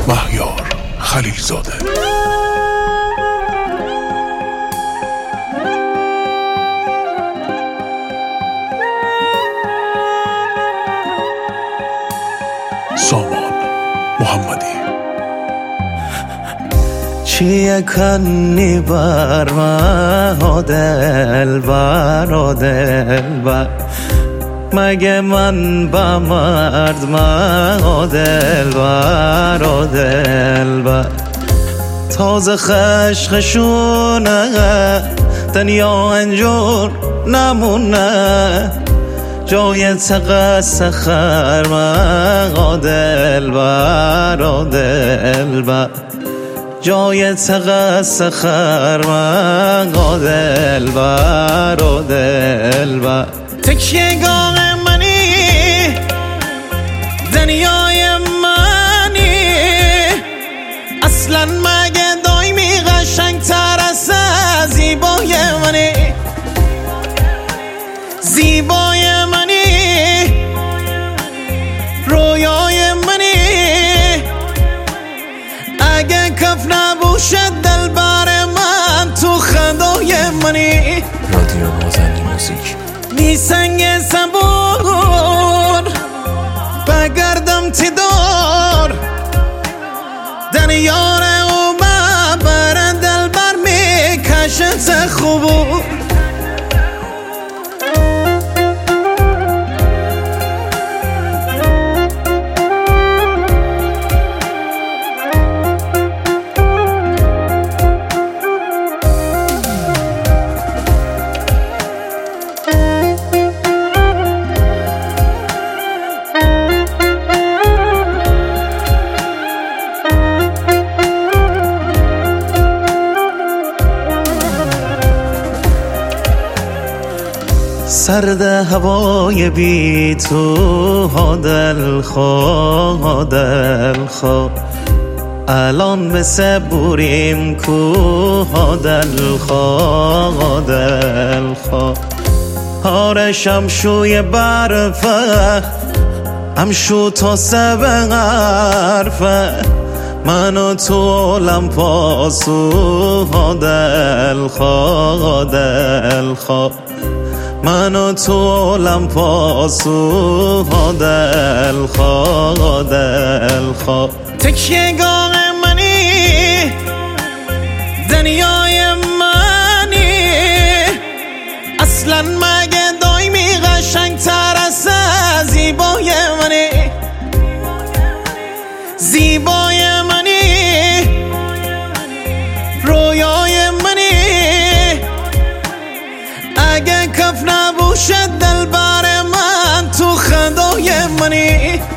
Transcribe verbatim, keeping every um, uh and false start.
مهیار خلیلزاده. سامان محمدی. چیه کنی بر من و دلبر و دلبر، مگه من با مرد من و دلبر و دلبر. تازه خشخشونه دنیا انجور نمونه، جای تقص خرمه و دلبر و دلبر، جای تقص خرمه و دلبر و دلبر. تکیه گاه منی دنیای منی، اصلا مگه دایمی قشنگ تر از زیبای منی، زیبای منی، رویای منی. اگه کف نبوشه دلبر من تو خدای منی. رادیو نازنین موزیک. نیسنگ صبور بگردم تی دور، دنیار او ببر دلبر میکشت خوبور. سرد هوای بی تو ها دلخواه دلخواه، الان به صبوریم کوه ها دلخواه دلخواه. هارشم شوی برفه همشو تا سب غرفه، منو تو علم پاسو ها دلخواه دلخواه، منو تو علم پاسو ها دلخواه دلخواه. تکیه گاه منی دنیای منی، اصلا مگه دایمی قشنگ تر از زیبای منی، زیبای منی، رویای منی. اگه کف نبوشه دلبر من تو خدای منی.